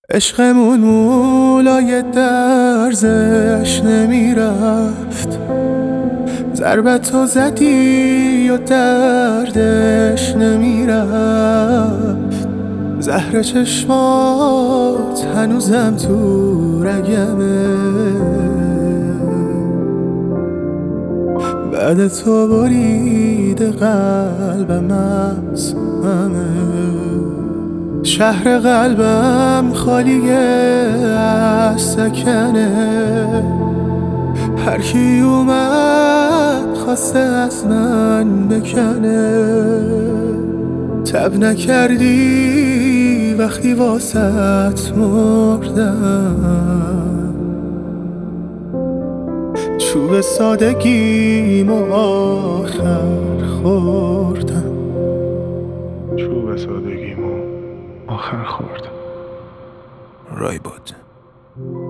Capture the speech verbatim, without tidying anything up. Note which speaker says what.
Speaker 1: عشقمون مولای درزش نمیرفت، ضربتو زدی و دردش نمیرفت. زهر چشمات هنوزم تو رگمه، بعد تو برید قلبم از همه. شهر قلبم خالیه از سکنه، هر کی اومد خواسته از من بکنه. تب نکردی وقتی واسط مردم، چوب سادگیمو آخر خوردم.
Speaker 2: چوب سادگیمو آخر خوردم.
Speaker 1: رای بود.